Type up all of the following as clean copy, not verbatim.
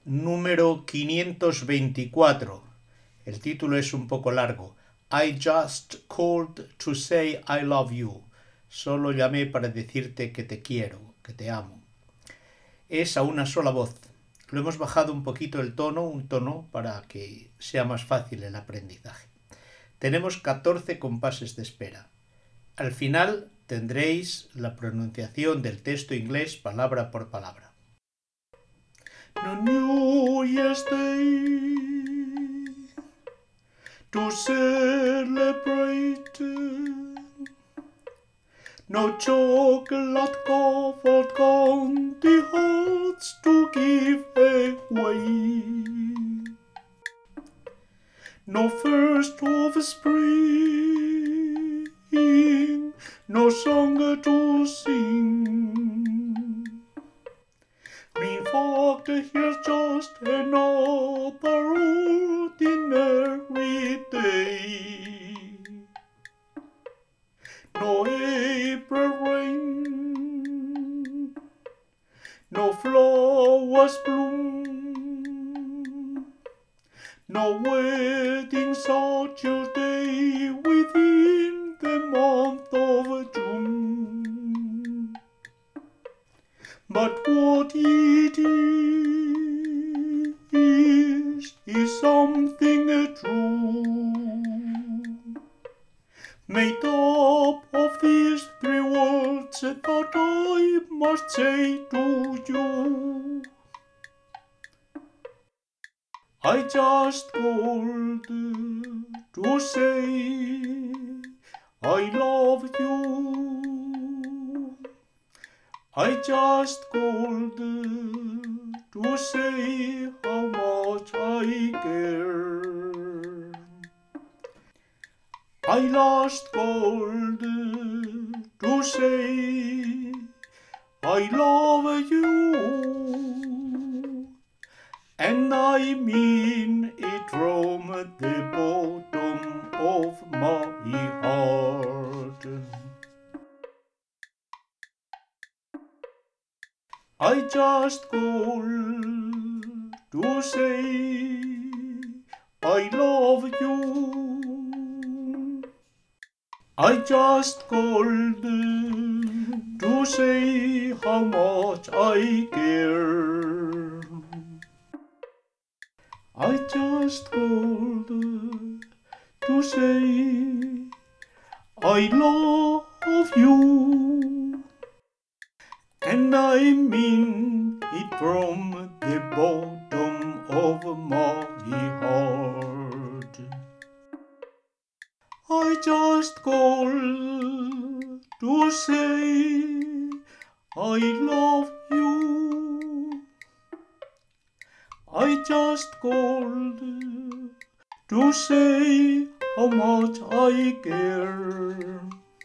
número 524. El título es un poco largo. I just called to say I love you. Solo llamé para decirte que te quiero, que te amo. Es a una sola voz. Lo hemos bajado un poquito un tono para que sea más fácil el aprendizaje. Tenemos 14 compases de espera. Al final tendréis la pronunciación del texto inglés palabra por palabra. No New Year's Day to celebrate. No chocolate covered candy hearts to give away. No first of spring, no song to sing. In fact, here's just another ordinary day. No April rain, no flowers bloom, no wedding Saturday within the month of June. But what it is something true, made up of these three words that I must say to you. I just called to say I love you. I just called to say how much I care. I last called to say I love you, and I mean it from the bottom of my heart. I just called to say I love you. I just called to say how much I care. I just called to say I love you, and I mean it from the bottom of my heart. I just called to say I love you. I just called to say how much I care.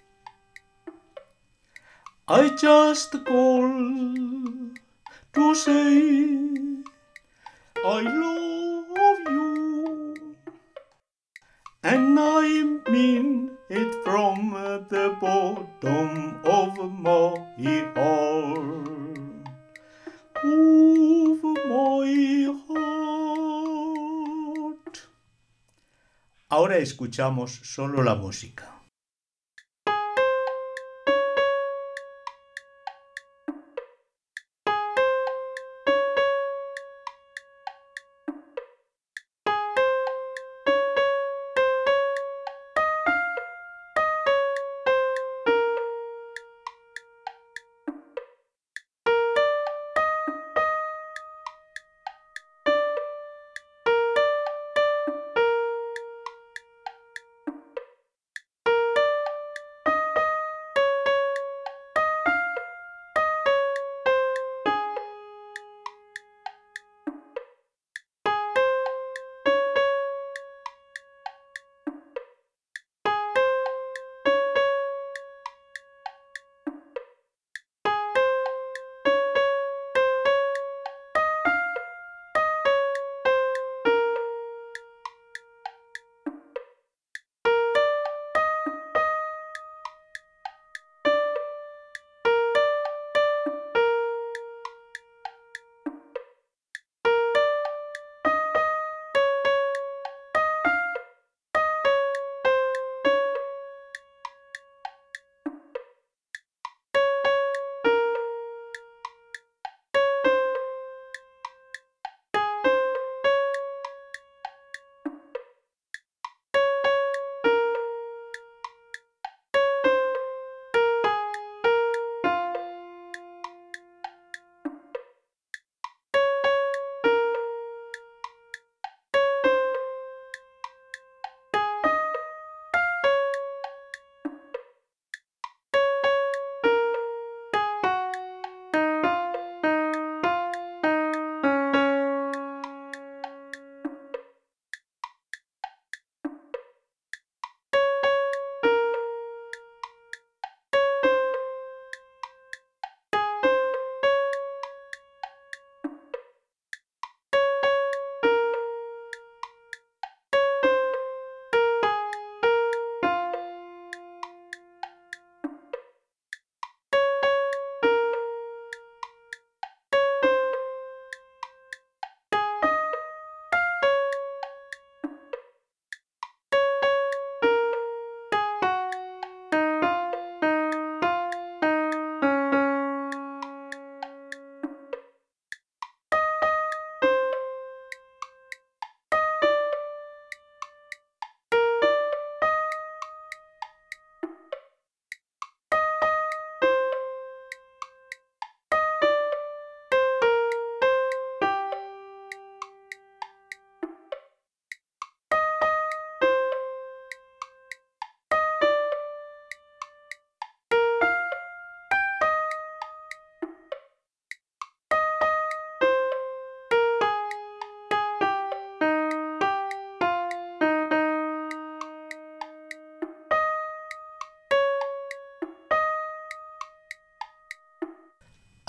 I just called to say I love you, and I mean it from the bottom of my heart. Of my heart. Ahora escuchamos solo la música.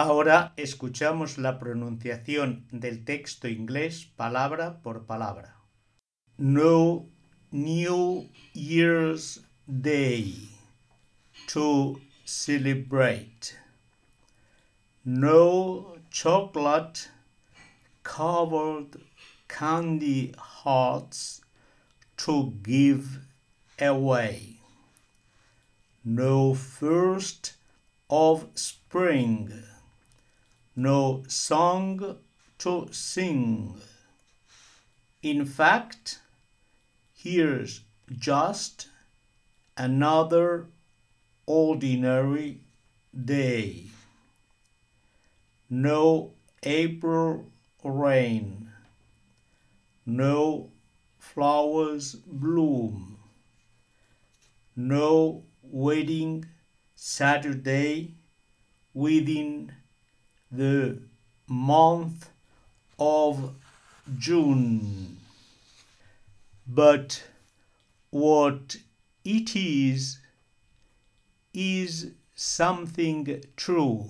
Ahora escuchamos la pronunciación del texto inglés palabra por palabra. No New Year's Day to celebrate. No chocolate-covered candy hearts to give away. No first of spring. No song to sing. In fact, here's just another ordinary day. No April rain. No flowers bloom. No wedding Saturday within the month of June. But what it is something true,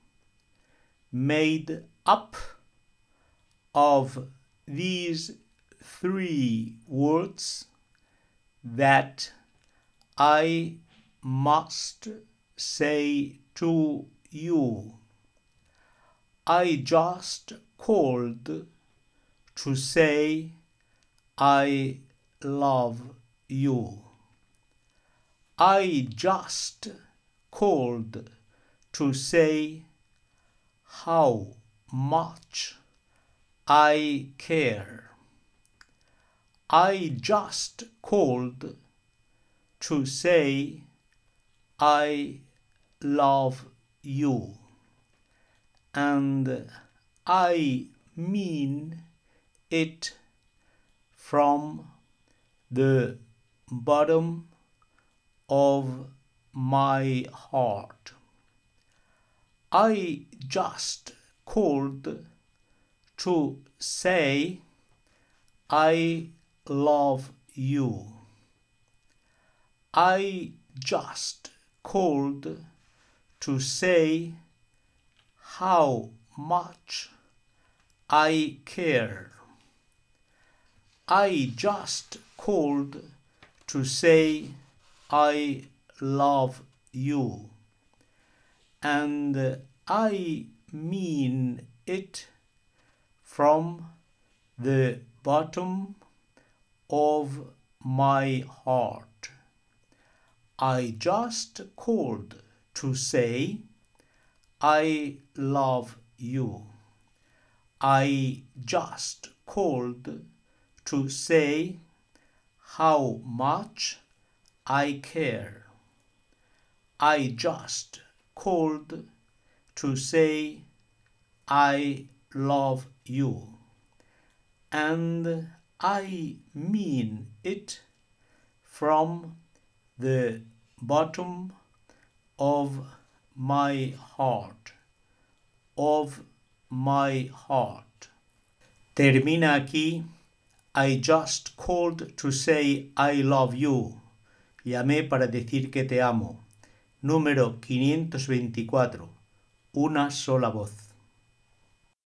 made up of these three words that I must say to you. I just called to say I love you. I just called to say how much I care. I just called to say I love you. And I mean it from the bottom of my heart. I just called to say I love you. I just called to say how much I care. I just called to say I love you. And I mean it from the bottom of my heart. I just called to say I love you. I just called to say how much I care. I just called to say I love you. And I mean it from the bottom of my heart. Termina aquí. I just called to say I love you. Llamé para decir que te amo. Número 524. Una sola voz.